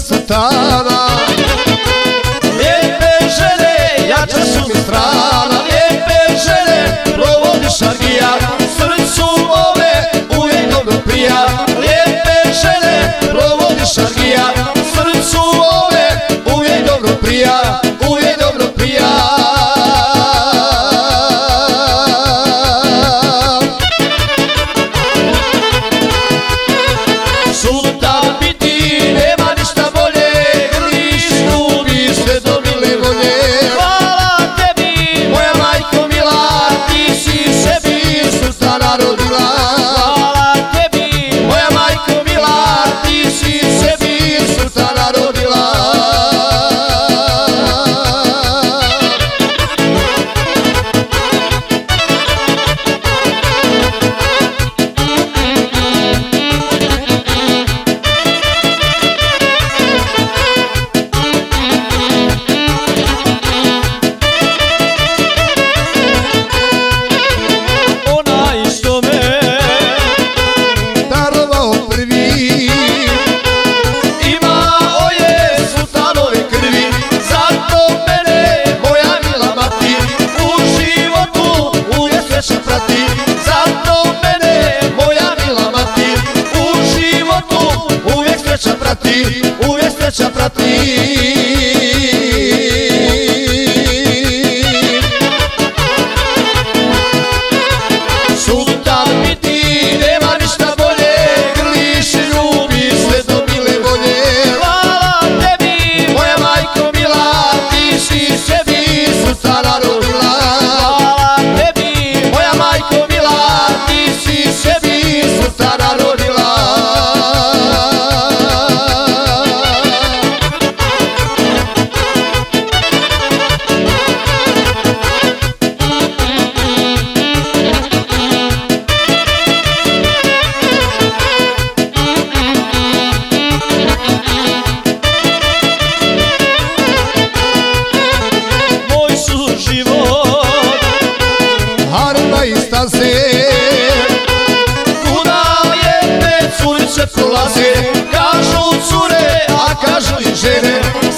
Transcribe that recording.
sultana. Lijepe žene, jače su mi strana. Lijepe žene, provodi šargija, srcu ove uvijek dobro prija. Lijepe žene, provodi šargija, srcu ove uvijek dobro prija, uvijek dobro prija. Sultan biti nema ništa bolje, grliš, ljubiš sve do mile volje. Hvala tebi, moja majko mila, ti si sebi sultana rodila. Hvala tebi, moja majko mila, ti si sebi sultana rodila. Uvijek sreća prati. Sultan biti nema ništa bolje, grliš, ljubiš sve do mile volje. Hvala tebi, moja majko mila, ti si sebi sultana rodila. Hvala tebi, moja majko mila, ti si sebi sultana rodila. Kuda lijepe curice prolaze, kažu cure, a kažu i žene.